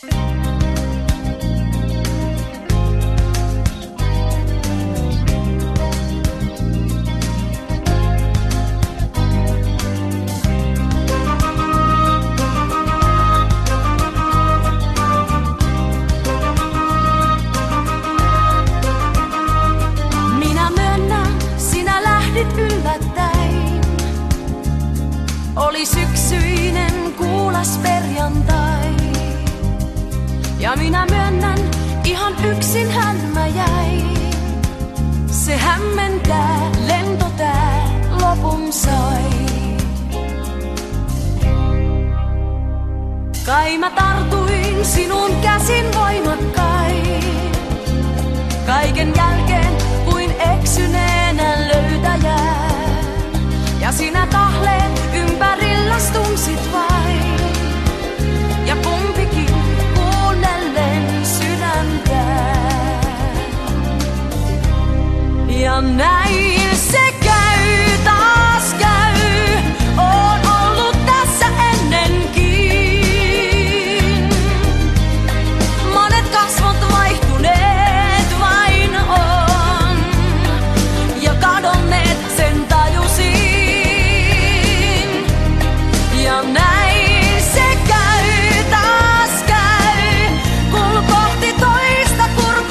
Oli syksyinen kuulas perjantai. Ja minä myönnän, ihan yksinhän mä jäin. Se hämmentää, lento tää lopun sai. Kai mä tartuin sinun käsin voimakkain. Kaiken jälkeen kuin eksyneenä löytäjää. Ja sinä kahleet ympärilläs tunsit vain. Ja kumpikin kuunnellen sydäntään. Ja näin se käy, taas käy. Oon ollut tässä ennenkin. Monet kasvot vaihtuneet vain on. Ja kadonneet sen tajusin. Ja näin se käy, taas käy, kun kohti toista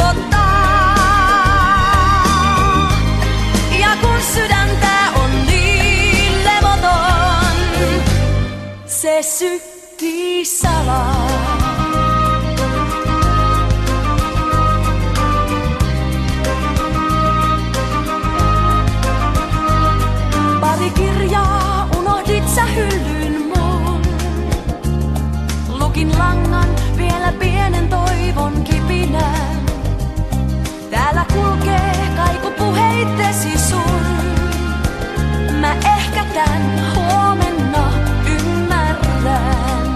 kurkottaa. Ja kun sydäntä on niin levoton, se sykkii salaa. Pari kirjaa unohdit sä hyllyyn mun. Lukin langan vielä pienen toivon kipinän. Täällä kulkee kaikupuheittesi sun. Mä ehkä tän huomenna ymmärrän.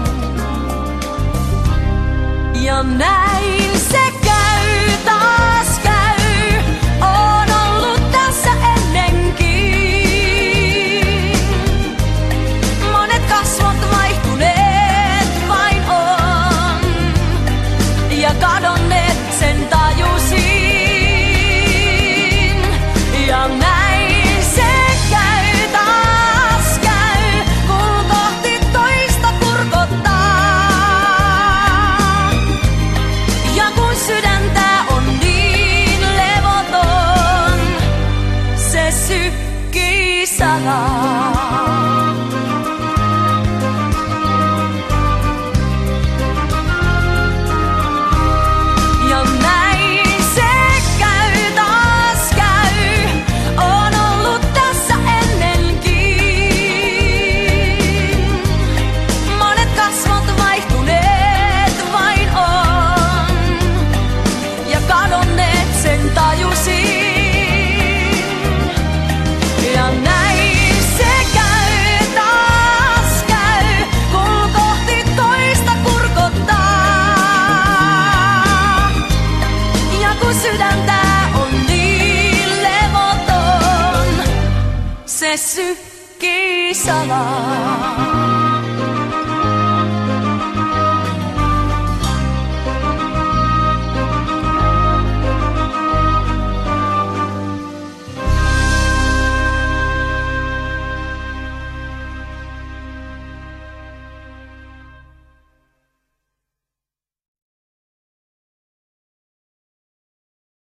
Ja näin se käy, taas käy. Oon ollut tässä ennenkin. Monet kasvot vaihtuneet vain on. Ja kadonneet sen tajusin. Ja näin se käy, taas käy, kun kohti toista kurkottaa. Ja kun sydäntä on niin levoton, se sykkii salaa. Ja näin se käy, taas käy. Oon ollut tässä ennenkin. Monet kasvot vaihtuneet vain on. Ja kadonneet sen tajusin. Ja näin se käy, taas käy, kun kohti toista kurkottaa. Ja kun sydäntä on niin levoton, se sykkii salaa.